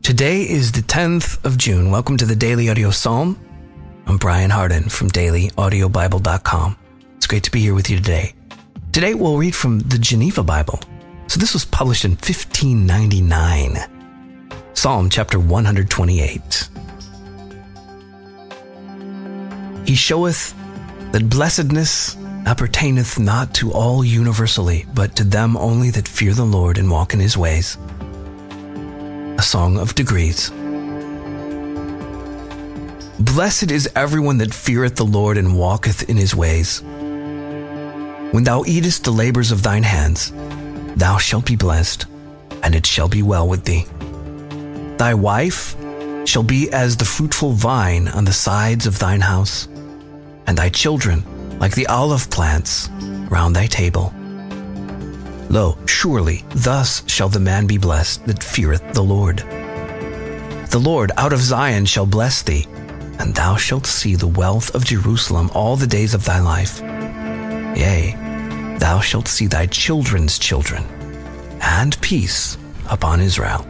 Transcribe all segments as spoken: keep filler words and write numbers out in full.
Today is the tenth of June. Welcome to the Daily Audio Psalm. I'm Brian Hardin from daily audio bible dot com. It's great to be here with you today. Today we'll read from the Geneva Bible. So this was published in fifteen ninety-nine. Psalm chapter one hundred twenty-eight. He showeth that blessedness appertaineth not to all universally, but to them only that fear the Lord and walk in his ways. A song of degrees. Blessed is everyone that feareth the Lord and walketh in his ways. When thou eatest the labors of thine hands, thou shalt be blessed, and it shall be well with thee. Thy wife shall be as the fruitful vine on the sides of thine house, and thy children like the olive plants round thy table. Lo, surely thus shall the man be blessed that feareth the Lord. The Lord out of Zion shall bless thee, and thou shalt see the wealth of Jerusalem all the days of thy life. Yea, thou shalt see thy children's children, and peace upon Israel.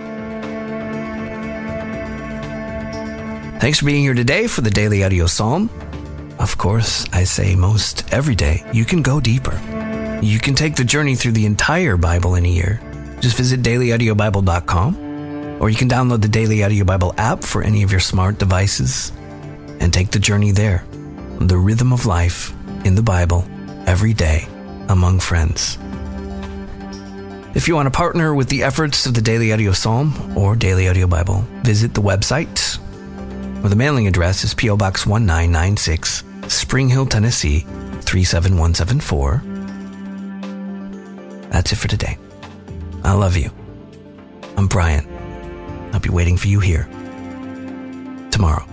Thanks for being here today for the Daily Audio Psalm. Of course, I say most every day, you can go deeper. You can take the journey through the entire Bible in a year. Just visit daily audio bible dot com, or you can download the Daily Audio Bible app for any of your smart devices and take the journey there. The rhythm of life in the Bible every day among friends. If you want to partner with the efforts of the Daily Audio Psalm or Daily Audio Bible, visit the website, or the mailing address is P O Box one nine nine six, Spring Hill, Tennessee three seven one seven four. That's it for today. I love you. I'm Brian. I'll be waiting for you here tomorrow.